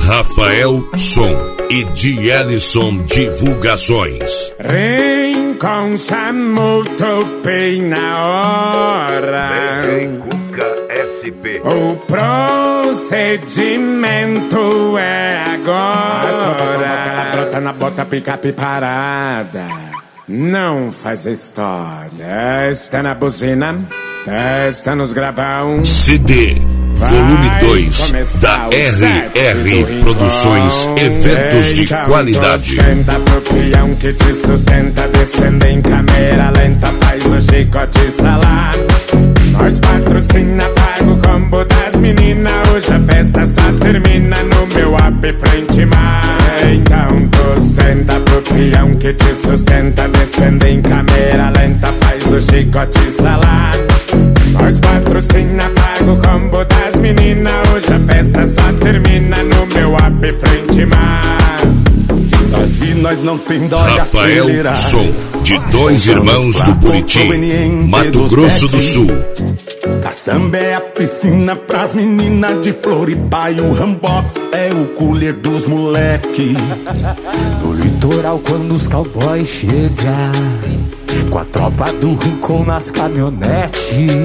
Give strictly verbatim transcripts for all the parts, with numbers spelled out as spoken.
Rafael Som e Dielison Divulgações. Rincon chamou, topei na hora. S P. O procedimento é agora. Brota na bota, picape parada. Não faz história. Está na buzina, testa nos gravão. C D Volume dois da R R Produções, eventos de então, qualidade. Senta pro peão que te sustenta, descendo em câmera lenta, faz o chicote estralar. Nós patrocina, paga o combo das meninas. Hoje a festa só termina no meu app frente mar. Então tu senta pro peão que te sustenta, descendo em câmera lenta, faz o chicote estralar. Nós patrocina, paga o combo das meninas. Hoje a festa só termina no meu app frente mar. Daqui nós não tem dó. Rafael Som, de Dois Irmãos do Buriti, Mato Grosso do Sul. Caçamba é a piscina pras meninas de Floripa, e o Rambox é o cooler dos moleque. No litoral quando os cowboys chegam, com a tropa do Rincon nas caminhonetes,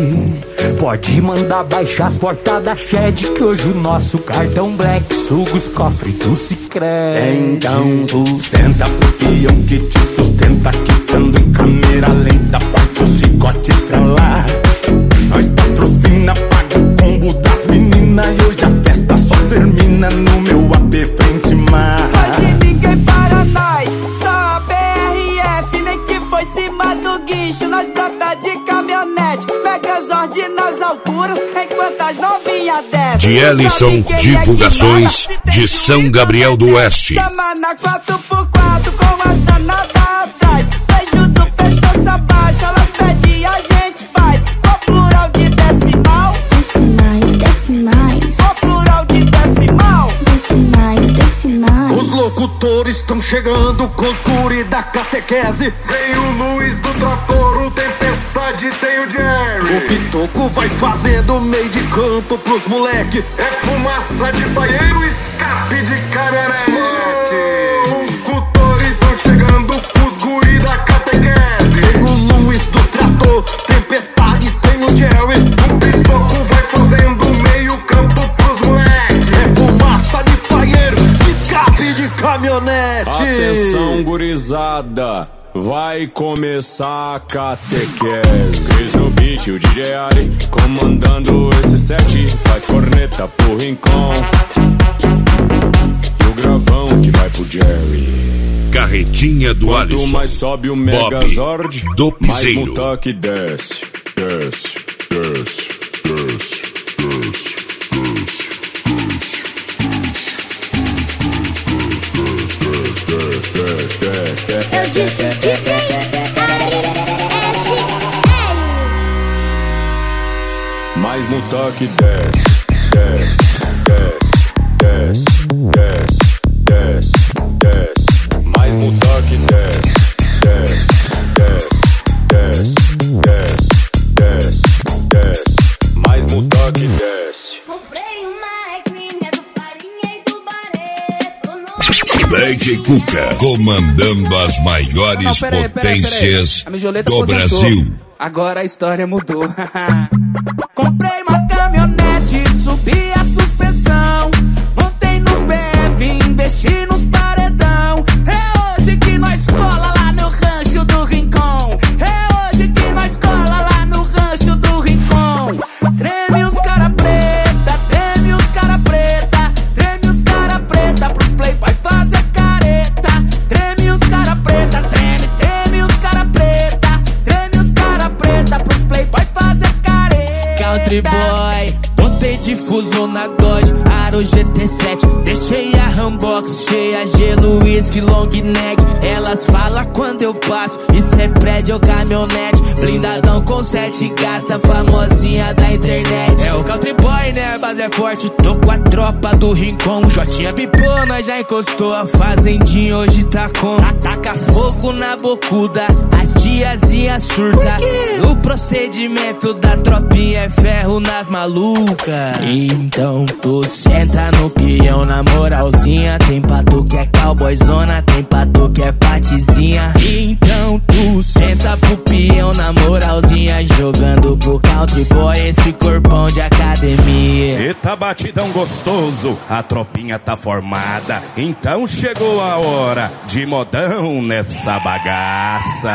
pode mandar baixar as portas da Shed, que hoje o nosso cartão Black suga os cofres do Sicredi. Então tu senta pro peão que te sustenta, quicando em câmera lenta, faz o chicote estralar. Nós patrocina, paga o combo das meninas, e hoje a festa só termina no meu app frente mar. Hoje ninguém para nós, só a B R F, nem que foi cima do guincho. Nós trata de caminhonete, Megazord nas alturas, enquanto as novinhas descem. Dielison Divulgações de São Gabriel do Oeste. Chama na quatro por quatro com as danadas atrás. Beijo do pescoço abaixo, elas pedem, a gente faz. O plural de decimal, decimais, decimais. o plural de decimal, Decimais, decimais. Os locutores estão chegando com os guri da catequese. Tem o Luiz do Trator, o Tempestade, tem o Jerry. O Pitoco vai fazendo meio de campo pros moleque. É fumaça de banheiro, escape de caminhonete. Os locutores estão chegando com os guri da catequese. Tem o Luiz do Trator, Tempestade, tem o Jerry. O Pitoco vai fazendo meio campo pros moleque. É fumaça de banheiro, escape de caminhonete. Atenção, gurizada, vai começar a catequese. Cris no beat, o D J Ari comandando esse set. Faz corneta pro Rincon e o gravão que vai pro Jerry. Carretinha do Quanto Alisson, mais sobe o Bob Megazord, do mais Piseiro. Mutac desce, desce, desce, desce, desce. Eu disse que tem S L. Mais Mutac desce, desce, desce, desce, desce, desce. Mais Mutac desce, desce, desce, desce, desce, desce. Mais Mutac desce. Comprei uma regrinha do farinha e do bareto. D J Cuca, comandando as maiores Não, peraí, peraí, potências peraí. A mijoleta do aposentou. Brasil. Agora a história mudou. Comprei uma caminhonete, subi a suspensão, montei nos B F, investi nos paredão. É hoje que nós cola lá no rancho do Rincon. É hoje que nós cola lá no rancho do Rincon. Treme os cara preta, treme os cara preta, treme os cara preta pros playboy fazer careta. Treme os cara preta, treme, treme os cara preta, treme os cara preta pros playboy fazer careta. Country boy, botei difuso na Dodge, Aro G T sete, deixei a Rambox cheia, gelo, whisky, long neck. Elas falam quando eu passo, isso é prédio ou caminhonete, blindadão com sete gata, famosinha da internet. É o Country boy, né, a base é forte, tô com a tropa do Rincon. Jotinha bipou, nós já encostou, a fazendinha hoje tá com. Ataca fogo na bocuda, as tiazinha surta. O procedimento da tropinha é ferro nas malucas. Então tu senta no peão na moralzinha. Tem pato que é cowboyzona, tem pato que é patizinha. Então tu senta pro peão na moralzinha, jogando pro country boy esse corpão de academia. Eita batidão gostoso, a tropinha tá formada. Então chegou a hora de modão nessa bagaça.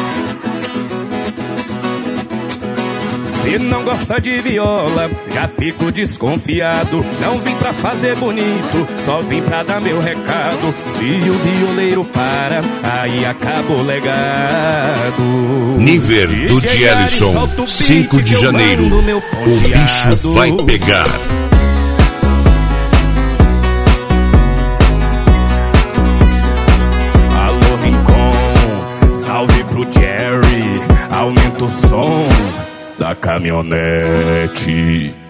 Se não gosta de viola, já fico desconfiado. Não vim pra fazer bonito, só vim pra dar meu recado. Se o violeiro para, aí acaba o legado. Niver do Dielison, cinco de janeiro, o bicho vai pegar. Alô Rincon, salve pro Jerry, aumenta o som da caminhonete.